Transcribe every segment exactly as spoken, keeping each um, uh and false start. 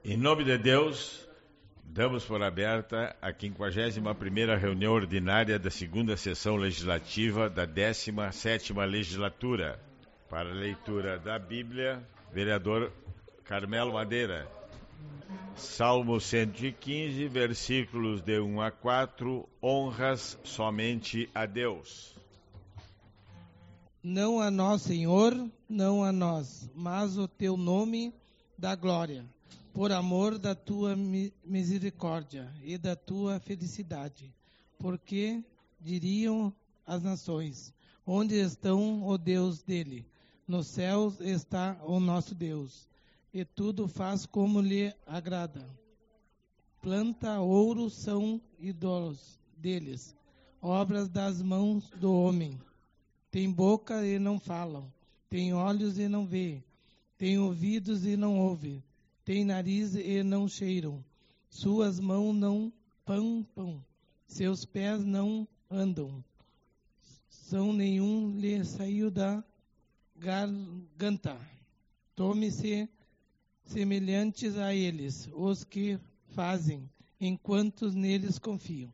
Em nome de Deus, damos por aberta a quinquagésima primeira reunião ordinária da segunda sessão legislativa da décima sétima legislatura. Para a leitura da Bíblia, vereador Carmelo Madeira. Salmo cento e quinze, versículos de um a quatro, honras somente a Deus. Não a nós, Senhor, não a nós, mas o teu nome dá glória, por amor da tua misericórdia e da tua felicidade. Porque diriam as nações, onde estão o Deus dele? Nos céus está o nosso Deus, e tudo faz como lhe agrada. Planta, ouro são ídolos deles, obras das mãos do homem. Tem boca e não falam, tem olhos e não vê, tem ouvidos e não ouve, tem nariz e não cheiram, suas mãos não pampam, seus pés não andam, são nenhum lhe saiu da garganta. Tome-se semelhantes a eles, os que fazem, enquanto neles confiam.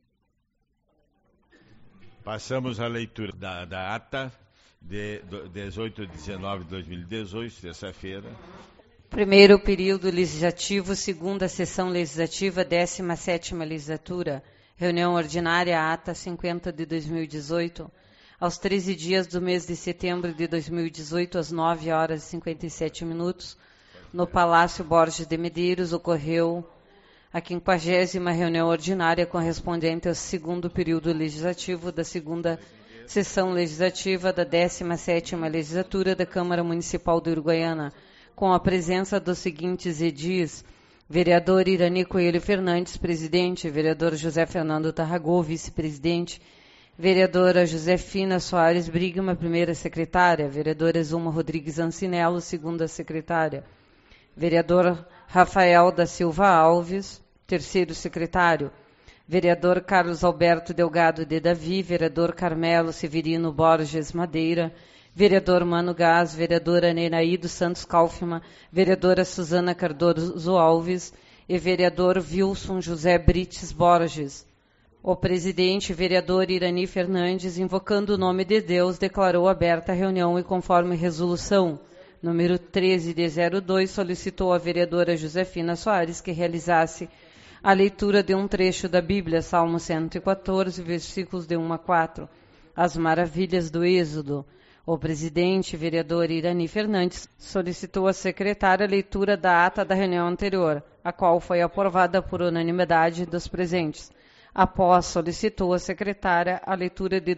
Passamos à leitura da, da ata de dezoito a dezenove de dois mil e dezoito, terça-feira. Primeiro período legislativo, segunda sessão legislativa, décima sétima legislatura, reunião ordinária, ata cinquenta de dois mil e dezoito, aos treze dias do mês de setembro de dois mil e dezoito, às nove horas e cinquenta e sete minutos, no Palácio Borges de Medeiros, ocorreu a quinquagésima reunião ordinária correspondente ao segundo período legislativo da segunda sessão legislativa da décima sétima legislatura da Câmara Municipal de Uruguaiana, com a presença dos seguintes edis: vereador Irani Coelho Fernandes, presidente; vereador José Fernando Tarragó, vice-presidente; vereadora Josefina Soares Brigma, primeira secretária; vereadora Zuma Rodrigues Ancinello, segunda secretária; vereador Rafael da Silva Alves, terceiro secretário; vereador Carlos Alberto Delgado de Davi; vereador Carmelo Severino Borges Madeira; vereador Mano Gás; vereadora Nenaí dos Santos Kaufmann; vereadora Suzana Cardoso Alves e vereador Wilson José Brites Borges. O presidente, vereador Irani Fernandes, invocando o nome de Deus, declarou aberta a reunião e, conforme resolução número treze de zero dois, solicitou à vereadora Josefina Soares que realizasse a leitura de um trecho da Bíblia, Salmo cento e quatorze, versículos de um a quatro, as maravilhas do Êxodo. O presidente, vereador Irani Fernandes, solicitou à secretária a leitura da ata da reunião anterior, a qual foi aprovada por unanimidade dos presentes. Após, solicitou à secretária a leitura de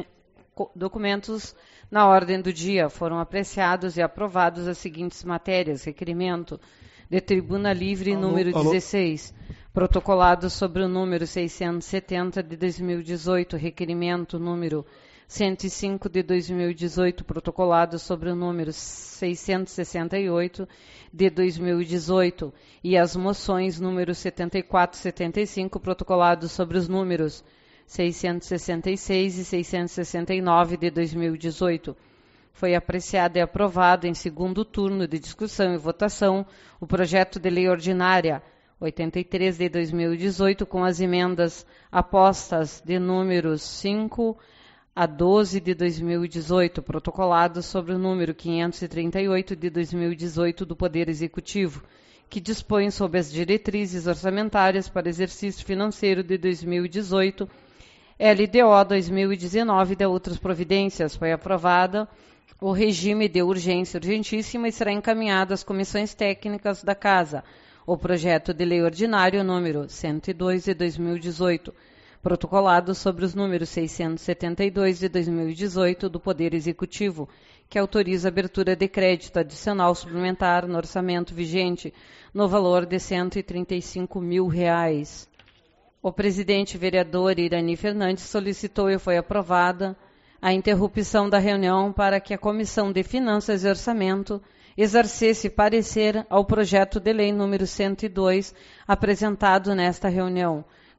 documentos na ordem do dia. Foram apreciados e aprovados as seguintes matérias: requerimento de Tribuna Livre alô, número alô. dezesseis, protocolado sobre o número seiscentos e setenta de dois mil e dezoito, requerimento número cento e cinco de dois mil e dezoito, protocolado sobre o número seiscentos e sessenta e oito de dois mil e dezoito, e as moções número setenta e quatro e setenta e cinco, protocolados sobre os números seiscentos e sessenta e seis e seiscentos e sessenta e nove de dois mil e dezoito. Foi apreciado e aprovado em segundo turno de discussão e votação o projeto de lei ordinária oitenta e três de dois mil e dezoito, com as emendas apostas de números cinco a doze de dois mil e dezoito, protocolado sobre o número quinhentos e trinta e oito de dois mil e dezoito do Poder Executivo, que dispõe sobre as diretrizes orçamentárias para exercício financeiro de dois mil e dezoito, L D O dois mil e dezenove e de outras providências. Foi aprovada o regime de urgência urgentíssima e será encaminhado às comissões técnicas da Casa o projeto de lei ordinário número cento e dois de dois mil e dezoito, protocolado sobre os números seiscentos e setenta e dois de dois mil e dezoito do Poder Executivo, que autoriza a abertura de crédito adicional suplementar no orçamento vigente no valor de cento e trinta e cinco mil reais. O presidente vereador Irani Fernandes solicitou e foi aprovada a interrupção da reunião para que a Comissão de Finanças e Orçamento exercesse parecer ao projeto de lei número cento e dois apresentado nesta reunião,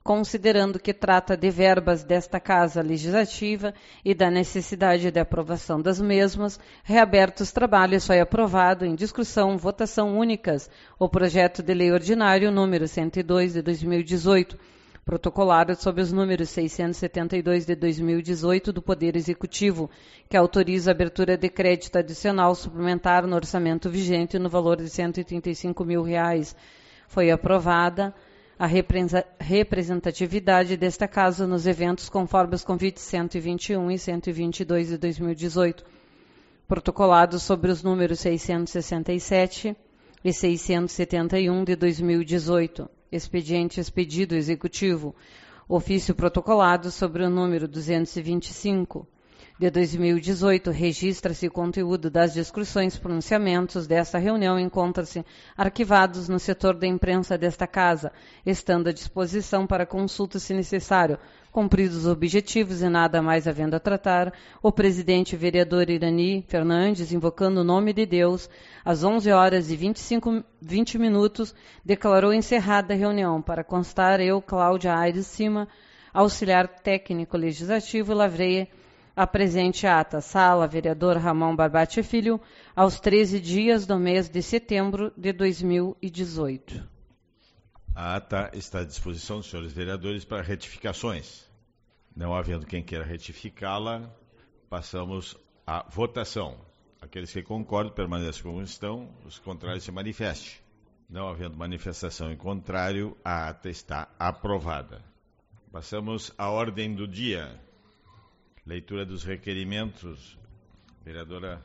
considerando que trata de verbas desta Casa Legislativa e da necessidade de aprovação das mesmas, reaberto os trabalhos, foi aprovado em discussão, votação únicas, o projeto de lei ordinário número cento e dois de dois mil e dezoito, protocolado sob os números seiscentos e setenta e dois de dois mil e dezoito do Poder Executivo, que autoriza a abertura de crédito adicional suplementar no orçamento vigente no valor de cento e trinta e cinco mil reais. Foi aprovada a representatividade desta Casa nos eventos conforme os convites cento e vinte e um e cento e vinte e dois de dois mil e dezoito, protocolados sobre os números seiscentos e sessenta e sete e seiscentos e setenta e um de dois mil e dezoito. Expediente expedido executivo, ofício protocolado sobre o número duzentos e vinte e cinco de dois mil e dezoito, registra-se o conteúdo das discussões e pronunciamentos desta reunião, encontra-se arquivados no setor da imprensa desta Casa, estando à disposição para consulta se necessário. Cumpridos os objetivos e nada mais havendo a tratar, o presidente vereador Irani Fernandes, invocando o nome de Deus, às onze horas e vinte e cinco, vinte minutos, declarou encerrada a reunião. Para constar, eu, Cláudia Aires Cima, auxiliar técnico legislativo, lavrei a presente ata. Sala, vereador Ramon Barbati Filho, aos treze dias do mês de setembro de dois mil e dezoito. A ata está à disposição dos senhores vereadores para retificações. Não havendo quem queira retificá-la, passamos à votação. Aqueles que concordam permaneçam como estão, os contrários se manifestem. Não havendo manifestação em contrário, a ata está aprovada. Passamos à ordem do dia. Leitura dos requerimentos. Vereadora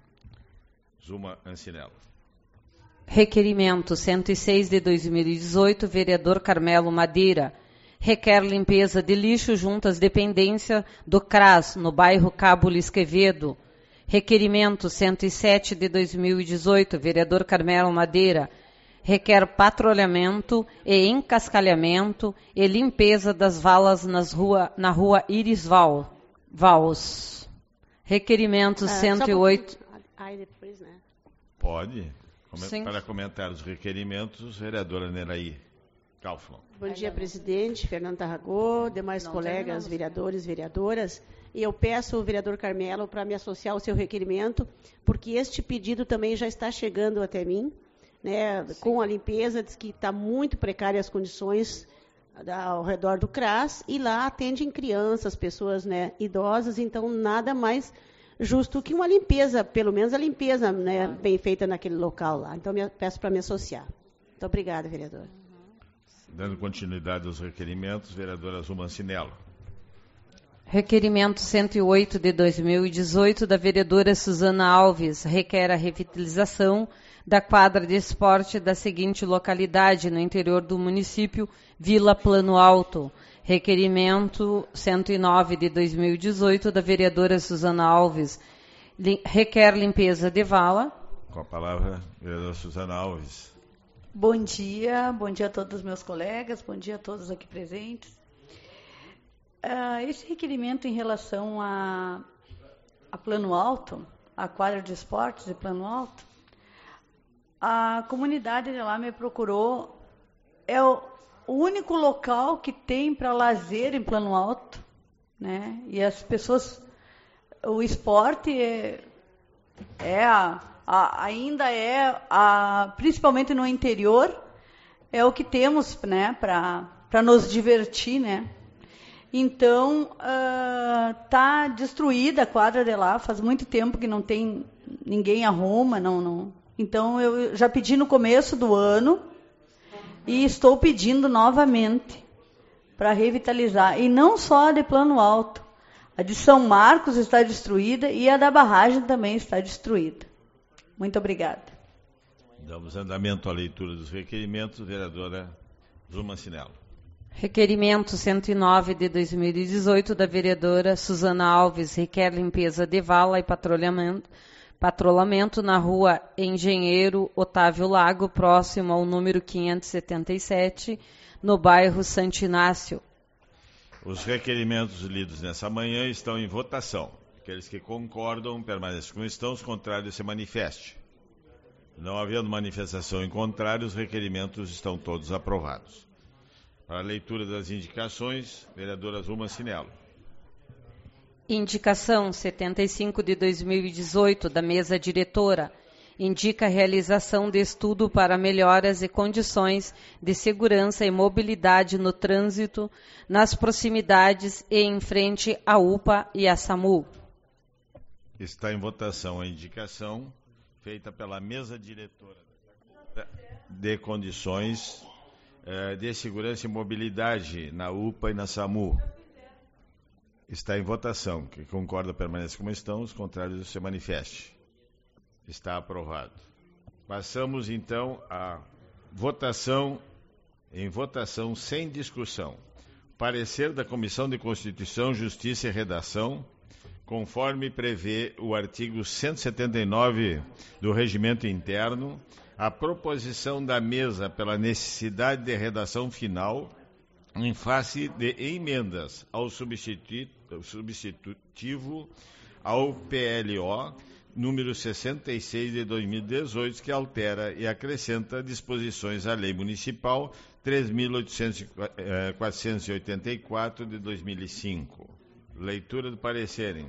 Zuma Ancinello. Requerimento cento e seis de dois mil e dezoito, vereador Carmelo Madeira. Requer limpeza de lixo junto às dependências do C R A S, no bairro Cabo Lisquevedo. Requerimento cento e sete de dois mil e dezoito, vereador Carmelo Madeira. Requer patrulhamento e encascalhamento e limpeza das valas nas rua, na rua Iris Val, Vals. Requerimento ah, cento e oito... Aí depois, né? Pode. Sim. Para comentar os requerimentos, vereadora Neraí Kaufmann. Bom dia, presidente, Fernando Tarragô, demais Não, colegas, vereadores, vereadoras. E eu peço ao vereador Carmelo para me associar ao seu requerimento, porque este pedido também já está chegando até mim, né, com a limpeza, diz que está muito precária as condições ao redor do C R A S, e lá atendem crianças, pessoas, né, idosas, então nada mais justo que uma limpeza, pelo menos a limpeza, né, bem feita naquele local lá. Então, me, peço para me associar. Muito obrigada, vereador. Dando continuidade aos requerimentos, vereadora Zuma Ancinello. Requerimento cento e oito de dois mil e dezoito, da vereadora Suzana Alves, requer a revitalização da quadra de esporte da seguinte localidade, no interior do município, Vila Plano Alto. Requerimento cento e nove de dois mil e dezoito, da vereadora Suzana Alves, requer limpeza de vala. Com a palavra, vereadora Suzana Alves. Bom dia, bom dia a todos os meus colegas, bom dia a todos aqui presentes. Uh, esse requerimento em relação a, a Plano Alto, a quadra de esportes de Plano Alto, a comunidade de lá me procurou, é o, o único local que tem para lazer em Plano Alto, né? E as pessoas, o esporte é, é a, a, ainda é, a, principalmente no interior, é o que temos, né, para nos divertir, né? Então, está uh, destruída a quadra de lá, faz muito tempo que não tem, ninguém arruma, não, não. Então, eu já pedi no começo do ano e estou pedindo novamente para revitalizar. E não só a de Plano Alto, a de São Marcos está destruída e a da barragem também está destruída. Muito obrigada. Damos andamento à leitura dos requerimentos, vereadora Zuma Ancinello. Requerimento cento e nove de dois mil e dezoito, da vereadora Suzana Alves, requer limpeza de vala e patrulhamento, patrulhamento na rua Engenheiro Otávio Lago, próximo ao número quinhentos e setenta e sete, no bairro Santo Inácio. Os requerimentos lidos nessa manhã estão em votação. Aqueles que concordam permaneçam como estão, os contrários se manifestem. Não havendo manifestação em contrário, os requerimentos estão todos aprovados. Para a leitura das indicações, vereadora Zulma Cinello. Indicação setenta e cinco de dois mil e dezoito da mesa diretora indica a realização de estudo para melhoras e condições de segurança e mobilidade no trânsito nas proximidades e em frente à U P A e à SAMU. Está em votação a indicação feita pela mesa diretora de condições eh, de segurança e mobilidade na U P A e na SAMU. Está em votação. Quem concorda permanece como estão, os contrários se manifeste. Está aprovado. Passamos então à votação, em votação sem discussão. Parecer da Comissão de Constituição, Justiça e Redação, conforme prevê o artigo cento e setenta e nove do Regimento Interno, a proposição da mesa pela necessidade de redação final em face de emendas ao substitutivo ao P L O número sessenta e seis de dois mil e dezoito, que altera e acrescenta disposições à Lei Municipal três mil quatrocentos e oitenta e quatro de dois mil e cinco. Leitura do parecer.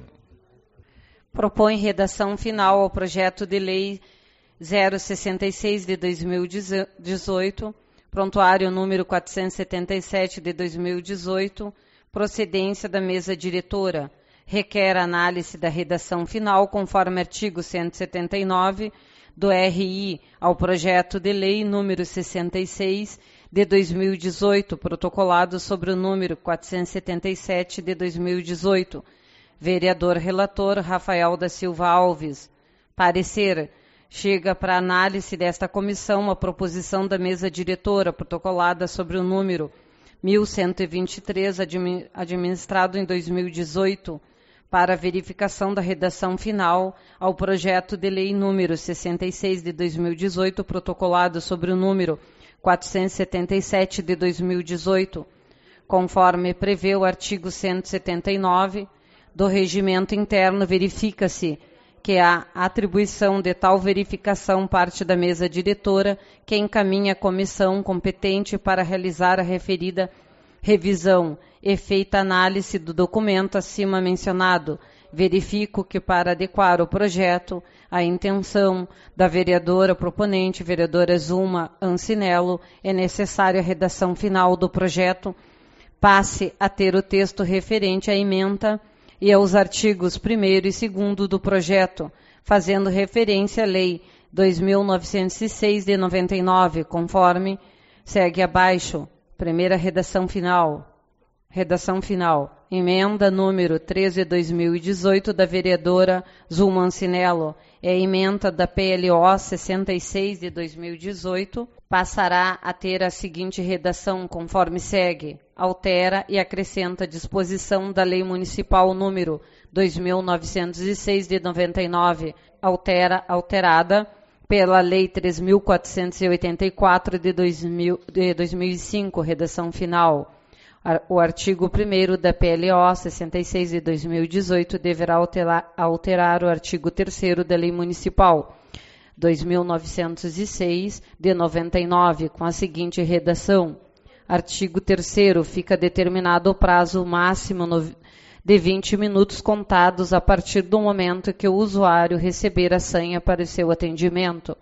Propõe redação final ao projeto de lei zero sessenta e seis de dois mil e dezoito, prontuário número quatrocentos e setenta e sete de dois mil e dezoito, procedência da mesa diretora. Requer análise da redação final, conforme artigo cento e setenta e nove do R I ao projeto de lei número sessenta e seis de dois mil e dezoito, protocolado sobre o número quatrocentos e setenta e sete de dois mil e dezoito. Vereador relator Rafael da Silva Alves. Parecer. Chega para análise desta comissão a proposição da mesa diretora, protocolada sobre o número mil cento e vinte e três, administrado em dois mil e dezoito, para verificação da redação final ao projeto de lei número sessenta e seis de dois mil e dezoito, protocolado sobre o número quatrocentos e setenta e sete de dois mil e dezoito, conforme prevê o artigo cento e setenta e nove do Regimento Interno, verifica-se que a atribuição de tal verificação parte da mesa diretora, que encaminha a comissão competente para realizar a referida revisão e feita análise do documento acima mencionado. Verifico que, para adequar o projeto à intenção da vereadora proponente, vereadora Zulma Cinello, é necessária a redação final do projeto, passe a ter o texto referente à ementa e aos artigos primeiro e segundo do projeto, fazendo referência à Lei dois mil novecentos e seis de noventa e nove, conforme segue abaixo. Primeira redação final. Redação final. Emenda número treze de dois mil e dezoito da vereadora Zulma Cinello. É a emenda da P L O sessenta e seis de dois mil e dezoito. Passará a ter a seguinte redação, conforme segue. Altera e acrescenta a disposição da Lei Municipal número dois mil novecentos e seis de noventa e nove, altera, alterada pela Lei três mil quatrocentos e oitenta e quatro de, dois mil, de dois mil e cinco, redação final. O artigo primeiro da P L O sessenta e seis de dois mil e dezoito deverá alterar, alterar o artigo terceiro da Lei Municipal dois mil novecentos e seis de noventa e nove, com a seguinte redação. Artigo terceiro. Fica determinado o prazo máximo de vinte minutos contados a partir do momento que o usuário receber a senha para o seu atendimento.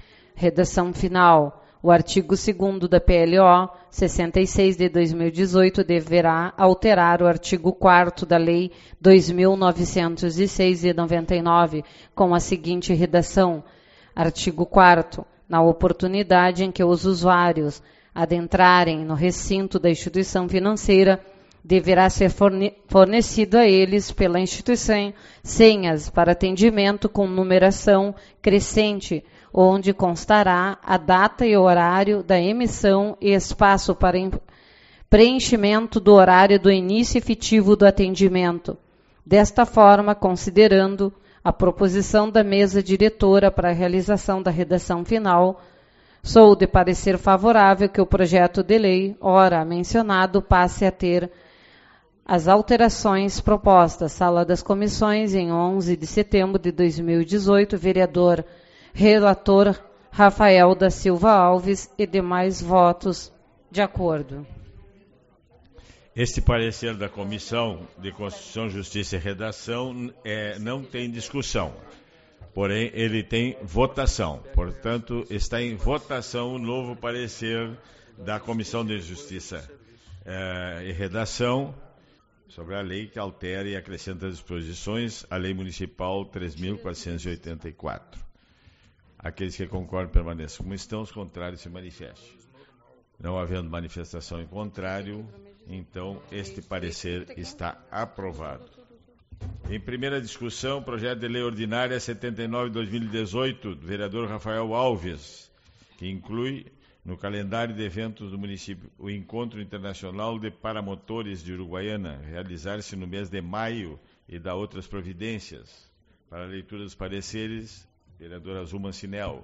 Redação final. O artigo segundo da P L O sessenta e seis de dois mil e dezoito deverá alterar o artigo quarto da Lei dois mil novecentos e seis de noventa e nove, com a seguinte redação. Artigo quarto. Na oportunidade em que os usuários adentrarem no recinto da instituição financeira, deverá ser fornecido a eles pela instituição senhas para atendimento com numeração crescente, onde constará a data e horário da emissão e espaço para preenchimento do horário do início efetivo do atendimento. Desta forma, considerando a proposição da mesa diretora para a realização da redação final, sou de parecer favorável que o projeto de lei, ora mencionado, passe a ter as alterações propostas. Sala das Comissões, em onze de setembro de dois mil e dezoito, vereador relator Rafael da Silva Alves e demais votos de acordo. Este parecer da Comissão de Constituição, Justiça e Redação é, não tem discussão, porém ele tem votação. Portanto, está em votação o novo parecer da Comissão de Justiça é, e Redação sobre a lei que altera e acrescenta disposições à Lei Municipal três mil quatrocentos e oitenta e quatro. Aqueles que concordam permaneçam como estão, os contrários se manifestem. Não havendo manifestação em contrário, então este parecer está aprovado. Em primeira discussão, projeto de lei ordinária setenta e nove de dois mil e dezoito, do vereador Rafael Alves, que inclui no calendário de eventos do município o Encontro Internacional de Paramotores de Uruguaiana, realizar-se no mês de maio, e da outras providências. Para a leitura dos pareceres, vereador Azul Mancinel.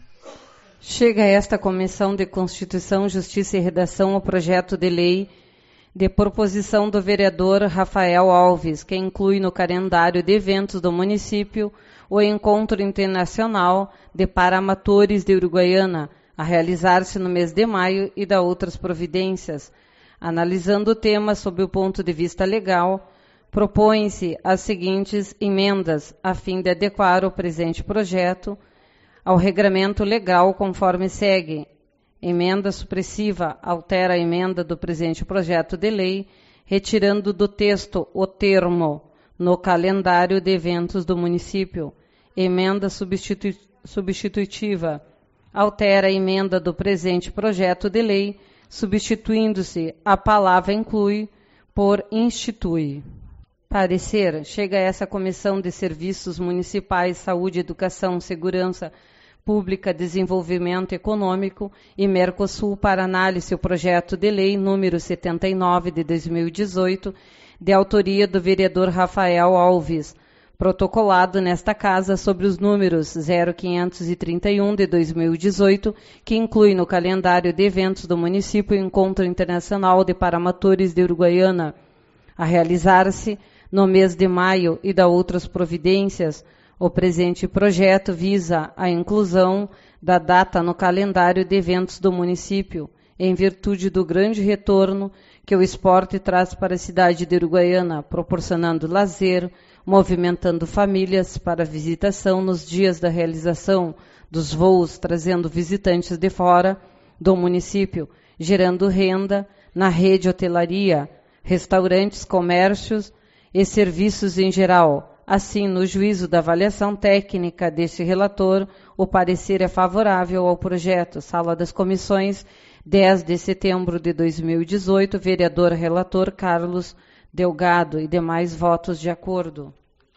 Chega a esta Comissão de Constituição, Justiça e Redação o projeto de lei de proposição do vereador Rafael Alves, que inclui no calendário de eventos do município o Encontro Internacional de Paramatores de Uruguaiana, a realizar-se no mês de maio, e da outras providências. Analisando o tema sob o ponto de vista legal, propõem-se as seguintes emendas, a fim de adequar o presente projeto ao regramento legal conforme segue. Emenda supressiva altera a emenda do presente projeto de lei, retirando do texto o termo no calendário de eventos do município. Emenda substitu- substitutiva altera a emenda do presente projeto de lei, substituindo-se a palavra inclui por institui. Parecer. Chega a essa Comissão de Serviços Municipais, Saúde, Educação, Segurança Pública, Desenvolvimento Econômico e Mercosul para análise o projeto de lei número setenta e nove de dois mil e dezoito, de autoria do vereador Rafael Alves, protocolado nesta casa sobre os números zero quinhentos e trinta e um de dois mil e dezoito, que inclui no calendário de eventos do município o Encontro Internacional de Paramatores de Uruguaiana, a realizar-se no mês de maio, e da outras providências. O presente projeto visa a inclusão da data no calendário de eventos do município, em virtude do grande retorno que o esporte traz para a cidade de Uruguaiana, proporcionando lazer, movimentando famílias para visitação nos dias da realização dos voos, trazendo visitantes de fora do município, gerando renda na rede hotelaria, restaurantes, comércios e serviços em geral. Assim, no juízo da avaliação técnica deste relator, o parecer é favorável ao projeto. Sala das Comissões, dez de setembro de dois mil e dezoito, vereador relator Carlos Delgado e demais votos de acordo.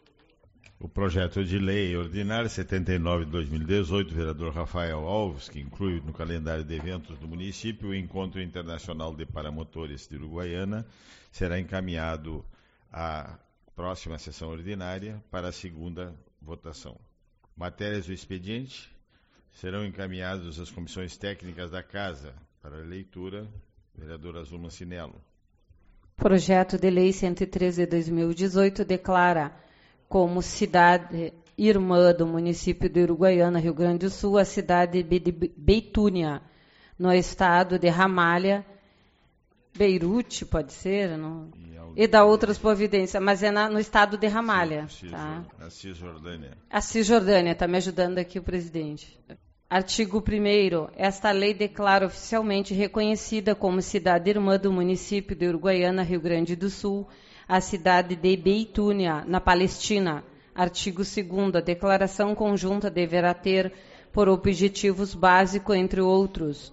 O projeto de lei ordinária setenta e nove de dois mil e dezoito, vereador Rafael Alves, que inclui no calendário de eventos do município o Encontro Internacional de Paramotores de Uruguaiana, será encaminhado à próxima sessão ordinária para a segunda votação. Matérias do expediente serão encaminhadas às comissões técnicas da Casa para a leitura. Vereador Azul Mancinello. Projeto de lei cento e treze de dois mil e dezoito declara como cidade irmã do município de Uruguaiana, Rio Grande do Sul, a cidade de Beitúnia, no estado de Ramalha, Beirute, pode ser, não? E, e da outras providências, mas é na, no estado de Ramalha. Cis, tá? A Cisjordânia. A Cisjordânia, está me ajudando aqui o presidente. Artigo primeiro. Esta lei declara oficialmente reconhecida como cidade irmã do município de Uruguaiana, Rio Grande do Sul, a cidade de Beitúnia, na Palestina. Artigo segundo. A declaração conjunta deverá ter por objetivos básicos, entre outros: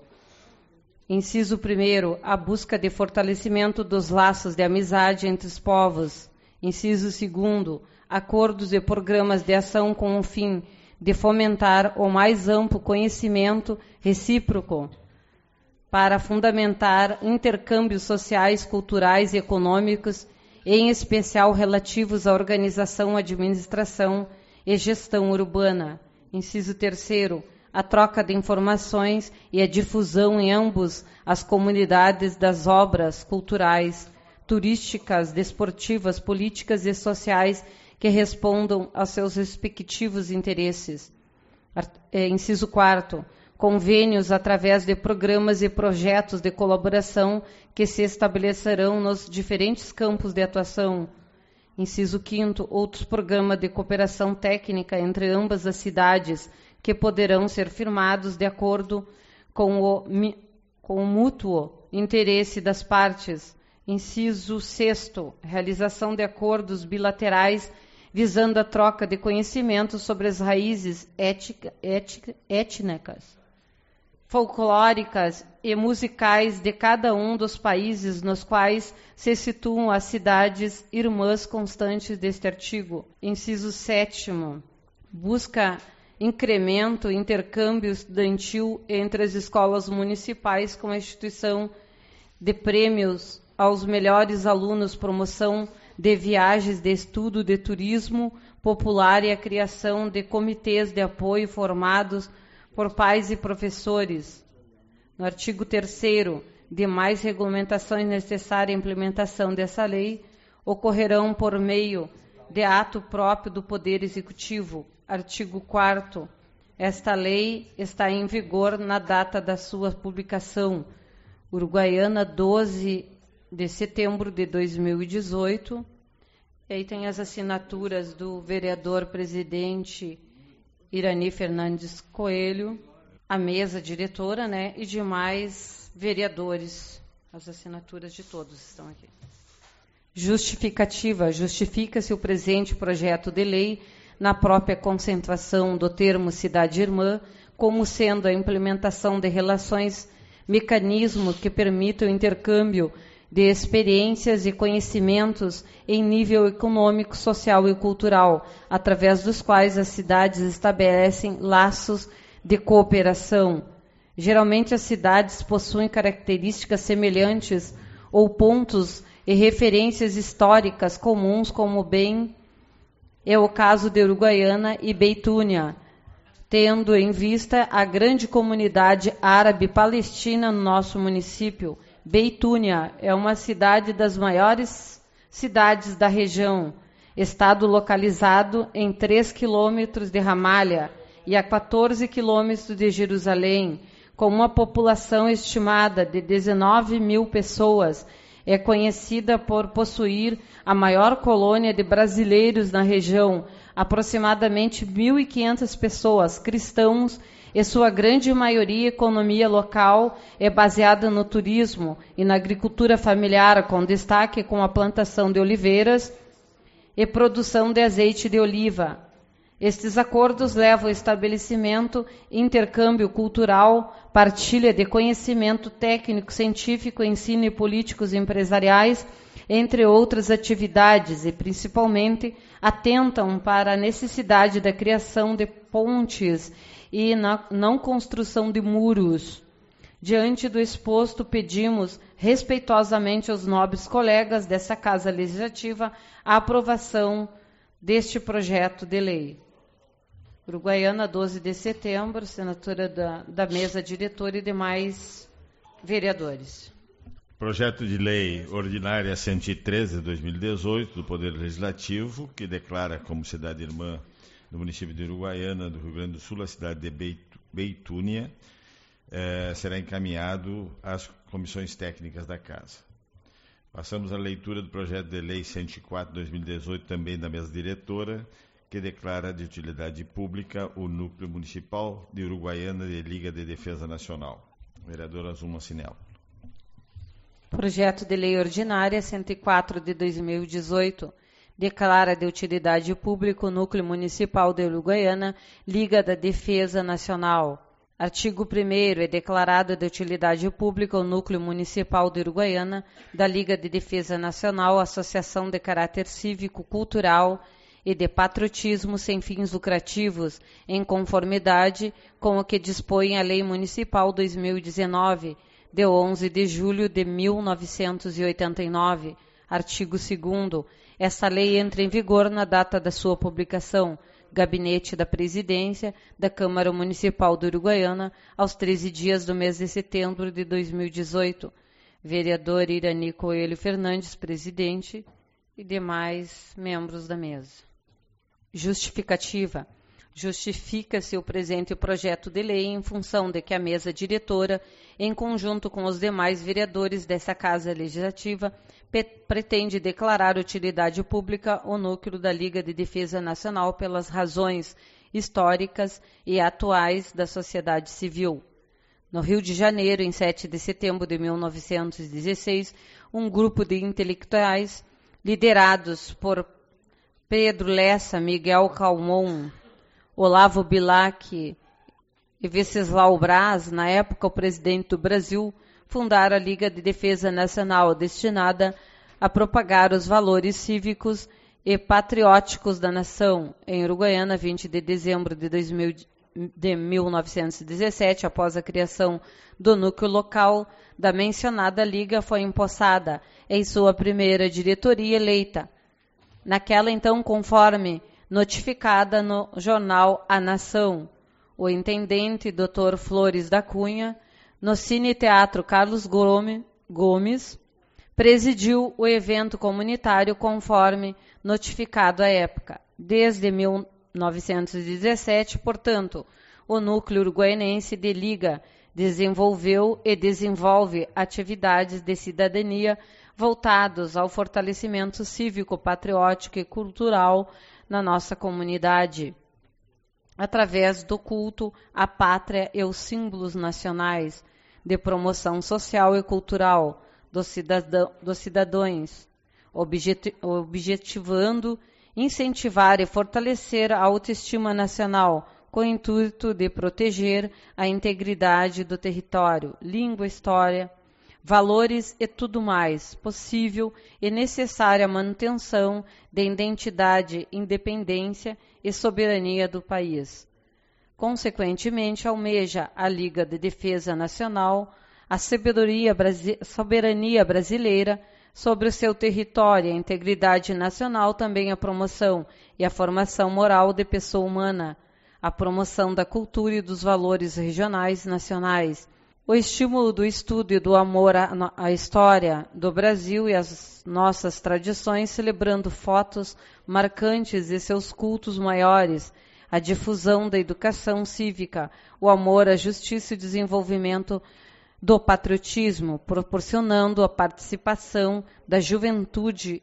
inciso primeiro, a busca de fortalecimento dos laços de amizade entre os povos. Inciso segundo, acordos e programas de ação com o fim de fomentar o mais amplo conhecimento recíproco para fundamentar intercâmbios sociais, culturais e econômicos, em especial relativos à organização, administração e gestão urbana. Inciso terceiro, a troca de informações e a difusão em ambos as comunidades das obras culturais, turísticas, desportivas, políticas e sociais que respondam aos seus respectivos interesses. Inciso quarto, convênios através de programas e projetos de colaboração que se estabelecerão nos diferentes campos de atuação. Inciso quinto, outros programas de cooperação técnica entre ambas as cidades, que poderão ser firmados de acordo com o, com o mútuo interesse das partes. Inciso sexto, realização de acordos bilaterais visando a troca de conhecimentos sobre as raízes ética, ética, étnicas, folclóricas e musicais de cada um dos países nos quais se situam as cidades irmãs constantes deste artigo. Inciso sétimo, busca incremento, intercâmbio estudantil entre as escolas municipais com a instituição de prêmios aos melhores alunos, promoção de viagens de estudo de turismo popular e a criação de comitês de apoio formados por pais e professores. No artigo terceiro, demais regulamentações necessárias à implementação dessa lei ocorrerão por meio de ato próprio do Poder Executivo. Artigo quarto. Esta lei está em vigor na data da sua publicação. Uruguaiana, doze de setembro de dois mil e dezoito. E aí tem as assinaturas do vereador presidente Irani Fernandes Coelho, a mesa diretora, né, e demais vereadores. As assinaturas de todos estão aqui. Justificativa. Justifica-se o presente projeto de lei na própria concentração do termo cidade irmã, como sendo a implementação de relações, mecanismos que permitam o intercâmbio de experiências e conhecimentos em nível econômico, social e cultural, através dos quais as cidades estabelecem laços de cooperação. Geralmente as cidades possuem características semelhantes ou pontos e referências históricas comuns, como bem é o caso de Uruguaiana e Beitúnia, tendo em vista a grande comunidade árabe palestina no nosso município. Beitúnia é uma cidade das maiores cidades da região, estado localizado em três quilômetros de Ramalha e a quatorze quilômetros de Jerusalém, com uma população estimada de dezenove mil pessoas. É conhecida por possuir a maior colônia de brasileiros na região, aproximadamente mil e quinhentas pessoas, cristãos, e sua grande maioria economia local é baseada no turismo e na agricultura familiar, com destaque com a plantação de oliveiras e produção de azeite de oliva. Estes acordos levam ao estabelecimento, intercâmbio cultural, partilha de conhecimento técnico, científico, ensino e políticos empresariais, entre outras atividades, e principalmente atentam para a necessidade da criação de pontes e na não construção de muros. Diante do exposto, pedimos respeitosamente aos nobres colegas dessa Casa Legislativa a aprovação deste projeto de lei. Uruguaiana, doze de setembro, assinatura da, da mesa diretora e demais vereadores. Projeto de Lei Ordinária cento e treze de dois mil e dezoito do Poder Legislativo, que declara como cidade irmã do município de Uruguaiana, do Rio Grande do Sul, a cidade de Beitúnia, eh, será encaminhado às comissões técnicas da Casa. Passamos à leitura do projeto de Lei cento e quatro de dois mil e dezoito, também da mesa diretora, que declara de utilidade pública o Núcleo Municipal de Uruguaiana de Liga de Defesa Nacional. Vereadora Azuma Sinel. Projeto de Lei Ordinária cento e quatro de dois mil e dezoito declara de utilidade pública o Núcleo Municipal de Uruguaiana, Liga da Defesa Nacional. Artigo primeiro. É declarado de utilidade pública o Núcleo Municipal de Uruguaiana, da Liga de Defesa Nacional, associação de caráter cívico, cultural e de patriotismo sem fins lucrativos, em conformidade com o que dispõe a Lei Municipal dois mil e dezenove, de onze de julho de mil novecentos e oitenta e nove. Artigo segundo. Esta lei entra em vigor na data da sua publicação. Gabinete da Presidência da Câmara Municipal de Uruguaiana, aos treze dias do mês de setembro de dois mil e dezoito. Vereador Irani Coelho Fernandes, presidente, e demais membros da mesa. Justificativa. Justifica-se o presente projeto de lei em função de que a mesa diretora, em conjunto com os demais vereadores dessa Casa Legislativa, pretende declarar utilidade pública o núcleo da Liga de Defesa Nacional pelas razões históricas e atuais da sociedade civil. No Rio de Janeiro, em sete de setembro de mil novecentos e dezesseis, um grupo de intelectuais, liderados por Pedro Lessa, Miguel Calmon, Olavo Bilac e Venceslau Braz, na época o presidente do Brasil, fundaram a Liga de Defesa Nacional, destinada a propagar os valores cívicos e patrióticos da nação. Em Uruguaiana, vinte de dezembro de, dois mil, de mil novecentos e dezessete, após a criação do núcleo local da mencionada Liga, foi empossada em sua primeira diretoria eleita. Naquela, então, conforme notificada no jornal A Nação, o intendente doutor Flores da Cunha, no Cine Teatro Carlos Gomes, presidiu o evento comunitário conforme notificado à época. Desde mil novecentos e dezessete, portanto, o núcleo uruguaianense de Liga desenvolveu e desenvolve atividades de cidadania voltados ao fortalecimento cívico, patriótico e cultural na nossa comunidade, através do culto à pátria e os símbolos nacionais, de promoção social e cultural dos, cidadão, dos cidadãos, objeti, objetivando incentivar e fortalecer a autoestima nacional, com o intuito de proteger a integridade do território, língua, história, valores e tudo mais possível e necessária manutenção da identidade, independência e soberania do país. Consequentemente, almeja a Liga de Defesa Nacional a soberania, brasi- soberania brasileira sobre o seu território, a integridade nacional, também a promoção e a formação moral de pessoa humana, a promoção da cultura e dos valores regionais e nacionais, o estímulo do estudo e do amor à, à história do Brasil e às nossas tradições, celebrando fotos marcantes e seus cultos maiores, a difusão da educação cívica, o amor à justiça e desenvolvimento do patriotismo, proporcionando a participação da juventude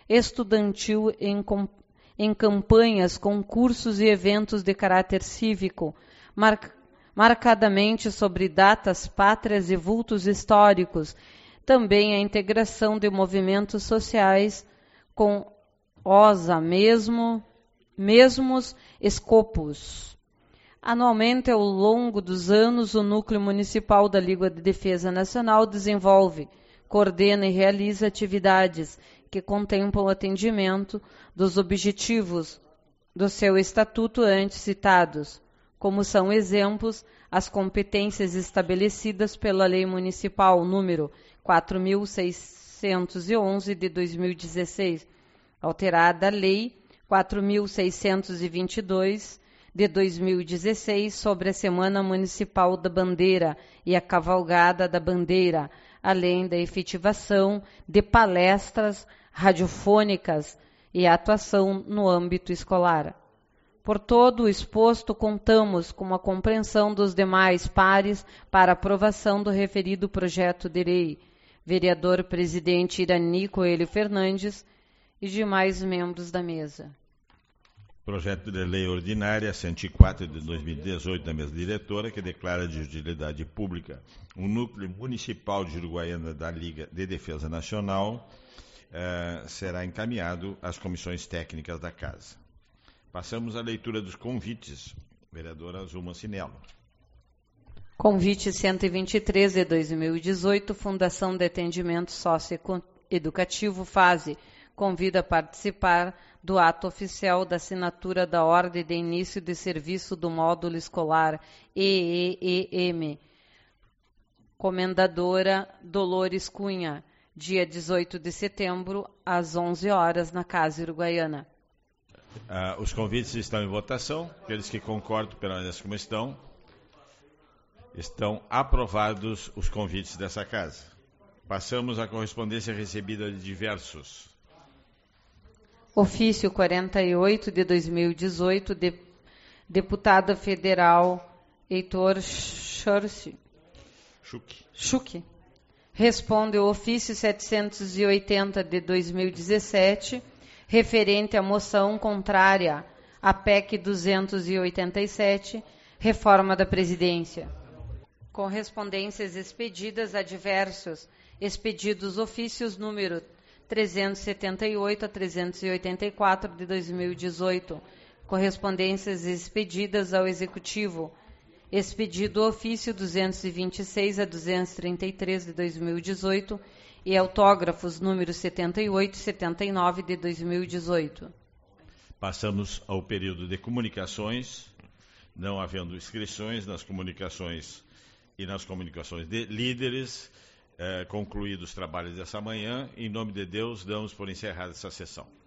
estudantil em, em campanhas, concursos e eventos de caráter cívico, marcando marcadamente sobre datas pátrias e vultos históricos, também a integração de movimentos sociais com osa mesmo, mesmos escopos. Anualmente, ao longo dos anos, o Núcleo Municipal da Liga de Defesa Nacional desenvolve, coordena e realiza atividades que contemplam o atendimento dos objetivos do seu estatuto antes citados, como são exemplos as competências estabelecidas pela Lei Municipal número quatro mil seiscentos e onze de dois mil e dezesseis, alterada a Lei quatro mil seiscentos e vinte e dois de dois mil e dezesseis sobre a Semana Municipal da Bandeira e a Cavalgada da Bandeira, além da efetivação de palestras radiofônicas e atuação no âmbito escolar. Por todo o exposto, contamos com a compreensão dos demais pares para aprovação do referido projeto de lei. Vereador Presidente Irani Coelho Fernandes e demais membros da mesa. Projeto de lei ordinária cento e quatro de dois mil e dezoito da mesa diretora, que declara de utilidade pública o núcleo municipal de Uruguaiana da Liga de Defesa Nacional, eh, será encaminhado às comissões técnicas da Casa. Passamos à leitura dos convites. Vereadora Zulma Sinello. Convite cento e vinte e três de dois mil e dezoito, Fundação de Atendimento Socioeducativo FASE, convida a participar do ato oficial da assinatura da Ordem de Início de Serviço do Módulo Escolar E E E M. Comendadora Dolores Cunha, dia dezoito de setembro, às onze horas, na Casa Uruguaiana. Ah, os convites estão em votação. Aqueles que concordam, permaneçam como estão. Estão aprovados os convites dessa casa. Passamos à correspondência recebida de diversos. Ofício quarenta e oito de dois mil e dezoito, de, Deputada Federal Heitor Schurz. Schuch. Schuch. Responde o ofício setecentos e oitenta de dois mil e dezessete, referente à moção contrária à P E C duzentos e oitenta e sete, reforma da Presidência. Correspondências expedidas a diversos expedidos ofícios número trezentos e setenta e oito a trezentos e oitenta e quatro de dois mil e dezoito, correspondências expedidas ao Executivo, expedido ofício duzentos e vinte e seis a duzentos e trinta e três de dois mil e dezoito e autógrafos número setenta e oito e setenta e nove de dois mil e dezoito. Passamos ao período de comunicações, não havendo inscrições nas comunicações e nas comunicações de líderes. Eh, concluídos os trabalhos dessa manhã, em nome de Deus, damos por encerrada essa sessão.